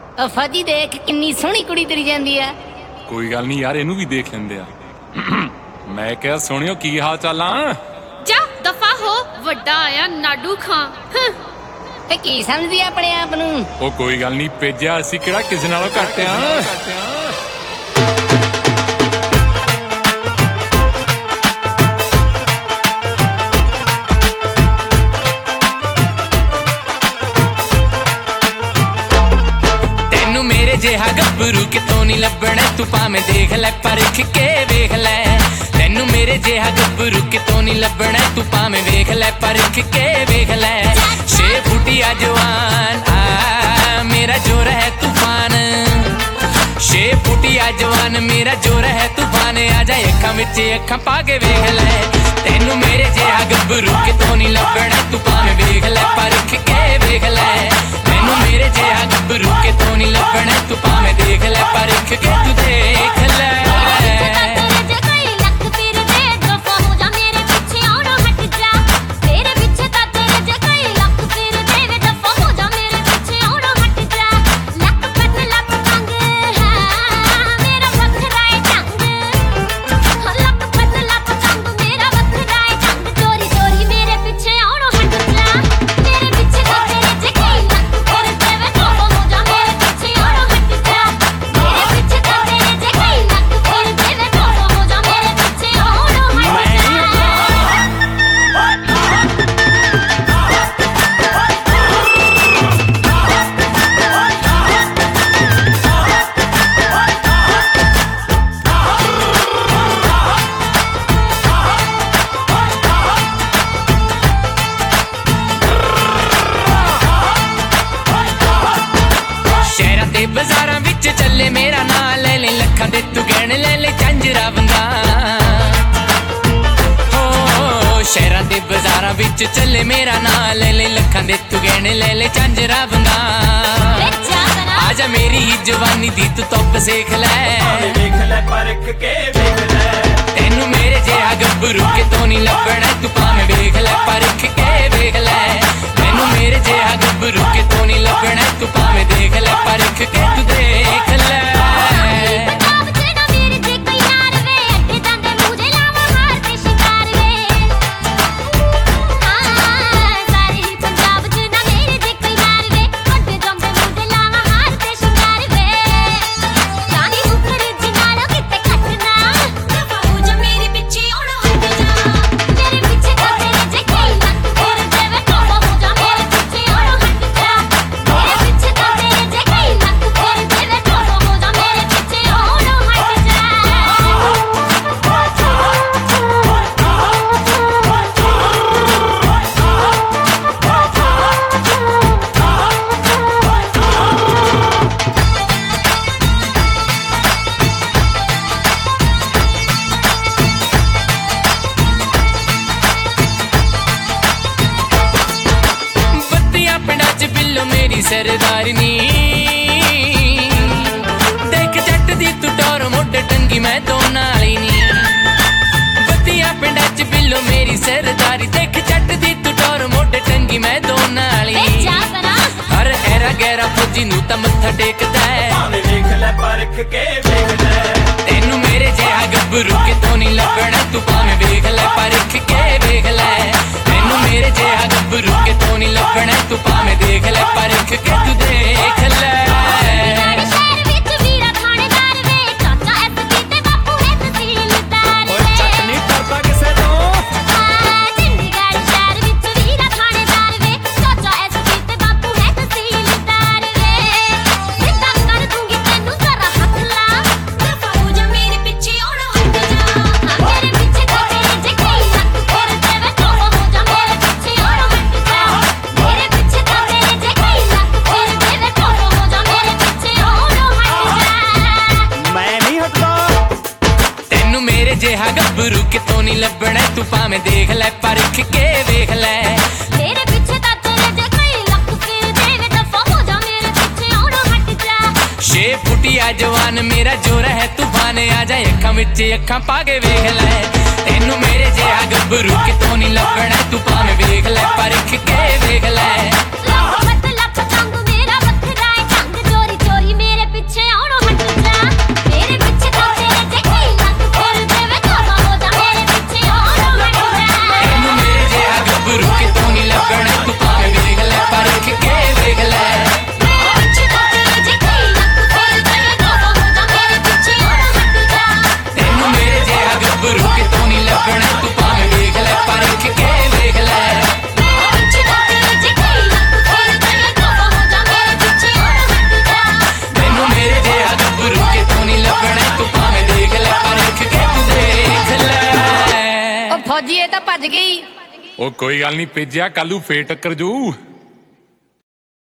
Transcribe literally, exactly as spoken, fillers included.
ਫਾਜੀ ਦੇਖ ਕਿੰਨੀ ਸੋਹਣੀ ਕੁੜੀ ਤੇਰੀ ਜਾਂਦੀ ਆ। ਕੋਈ ਗੱਲ ਨਹੀਂ ਯਾਰ, ਇਹਨੂੰ ਵੀ ਦੇਖ ਲੈਂਦੇ ਆ। ਮੈਂ ਕਿਹਾ ਸੁਣਿਓ ਕੀ ਹਾਲ ਚਾਲਾਂ। ਜਾ ਦਫਾ ਹੋ, ਵੱਡਾ ਆਇਆ ਨਾਡੂ ਖਾਂ। ਤੇ ਕੀ ਸਮਝਦੀ ਆਪਣੇ ਆਪ ਨੂੰ? ਉਹ ਕੋਈ ਗੱਲ ਨਹੀਂ ਭੇਜਿਆ, ਅਸੀਂ ਕਿਹੜਾ ਕਿਸੇ ਨਾਲੋਂ ਘੱਟ ਆ। ਮੇਰੇ ਜਿਹਾ ਗੱਭਰੂ ਕਿਤੋਂ ਨੀ ਲੱਭਣਾ, ਤੂੰ ਭਾਵੇਂ ਦੇਖ ਲੈ ਪਰਖ ਕੇ ਵੇਖ ਲੈ। ਤੈਨੂੰ ਮੇਰੇ ਜਿਹਾ ਗੱਭਰੂ ਕਿਤੋਂ ਨੀ ਲੱਭਣਾ, ਤੂੰ ਭਾਵੇਂ ਵੇਖ ਲੈ ਪਰਖ ਕੇ ਵੇਖ ਲੈ। ਛੇ ਫੁੱਟਿਆ ਜਵਾਨ ਆ ਮੇਰਾ ਜੋਰ ਹੈ ਤੂਫਾਨ, ਛੇ ਫੁੱਟਿਆ ਜਵਾਨ ਮੇਰਾ ਜੋਰ ਹੈ ਤੂਫਾਨ। ਆ ਜਾ ਅੱਖਾਂ ਵਿੱਚ ਅੱਖਾਂ ਪਾ ਕੇ ਵੇਖ ਲੈ। ਤੈਨੂੰ ਮੇਰੇ ਜਿਹਾ ਗੱਭਰੂ ਕਿਤੋਂ ਨੀ ਲੱਭਣਾ, ਤੂੰ ਭਾਵੇਂ ਵੇਖ ਲੈ ਪਰਖ ਕੇ ਵੇਖ ਲੈ। ਤੈਨੂੰ ਮੇਰੇ ਜਿਹਾ ਗੱਭਰੂ ਕਿਤੋਂ ਨੀ ਲੱਭਣਾ, ਤੂੰ ਭਾਵੇਂ ਦੇਖ ਲੈ ਪਰਖ ਕੇ ਤੂੰ ਦੇਖ ਲੈ। ਬਾਜ਼ਾਰਾਂ ਵਿੱਚ ਚੱਲੇ ਮੇਰਾ ਨਾਂ ਲੈ ਲੈ, ਲੱਖਾਂ ਦੇ ਤੂੰ ਗਹਿਣੇ ਲੈ ਲੈ ਝਾਂਜਰਾ ਵੰਗਾ। ਹੋ ਸ਼ਹਿਰਾਂ ਦੇ ਬਾਜ਼ਾਰਾਂ ਵਿੱਚ ਚੱਲੇ ਮੇਰਾ ਨਾਂ ਲੈ ਲੈ, ਲੱਖਾਂ ਦੇ ਤੂੰ ਗਹਿਣੇ ਲੈ ਲੈ ਝਾਂਜਰਾ ਵੰਗਾ। ਆਜਾ ਮੇਰੀ ਹੀ ਜਵਾਨੀ ਦੀ ਤੂੰ ਧੁੱਪ ਸੇਖ ਲੈ, ਵੇਖ ਲੈ ਪਰਖ ਕੇ ਵੇਖ ਲੈ। ਤੈਨੂੰ ਮੇਰੇ ਜਿਹਾ ਗੱਭਰੂ ਕਿਤੋਂ ਨੀ ਲੱਭਣਾ, ਤੂੰ ਭਾਵੇਂ ਵੇਖ ਲੈ ਪਰਖ ਕੇ ਵੇਖ ਲੈ। ਤੈਨੂੰ ਮੇਰੇ ਜਿਹਾ ਗੱਭਰੂ ਕਿਤੋਂ ਨੀ ਲੱਭਣਾ, ਤੂੰ ਭਾਵੇਂ ਦੇਖ ਲੈ ਪਰਖ ਕੇ ਤੂੰ ਦੇਖ ਲੈ। सरदारनी देख जट दी तू टोर मुड टंगी मैं दो नाली नी। बत्तियां पिंडा च बिल्लो मेरी सरदारी, देख जट दी तू टोर मुड टंगी मैं दो नाली। हर एरा गहरा फौजी नू तां मत्था टेकदा है, भावें वेख ले परख के वेख ले। तैनू मेरे जिहा गभरू कितों नी लभना, तू भावें वेख ले परख के वेख ले। तैनू मेरे जिहा गभरू कितों नी लभना, तू भावें देख ले परख के तू देख ले। जिहा गभरू कितों नी लभना, तू भावें देख ले परख के वेख ले। तेरे पीछे ता तेरे जे कई लख फिरदे वे, दफा हो जा मेरे पीछे औड़ो हट जा। छे फुटिया जवान मेरा जोर है तूफान, आ जा अखां विच अखां पा के वेख ले। तैनू मेरे जिहा गभरू कितों नी लभना, तू भावें वेख ले परख के वेख ले। लख लख लख तंग मेरा वखरा है ढंग, चोरी चोरी ਭੱਜ ਗਈ। ਉਹ ਕੋਈ ਗੱਲ ਨਹੀਂ ਭੇਜਿਆ, ਕੱਲੂ ਫੇਰ ਟੱਕਰ ਜੂ।